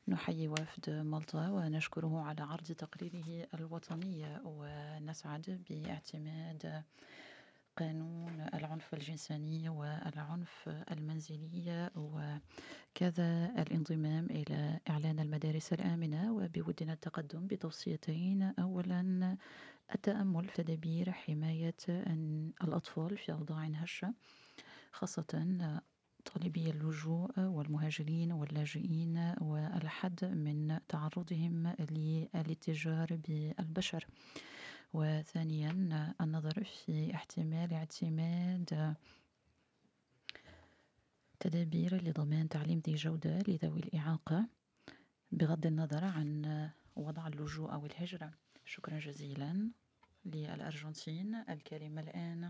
نحيي وفد مالطا ونشكره على عرض تقريره الوطني، ونسعد باعتماد قانون العنف الجنساني والعنف المنزلي، وكذا الانضمام إلى إعلان المدارس الآمنة. وبودنا التقدم بتوصيتين: أولا، التأمل في تدابير حماية الأطفال في أوضاع هشة، خاصة طالبي اللجوء والمهاجرين واللاجئين، والحد من تعرضهم للاتجار بالبشر. وثانيا، النظر في احتمال اعتماد تدابير لضمان تعليم ذي جودة لذوي الإعاقة بغض النظر عن وضع اللجوء أو الهجرة. شكرا جزيلا للأرجنتين. الكلمة الآن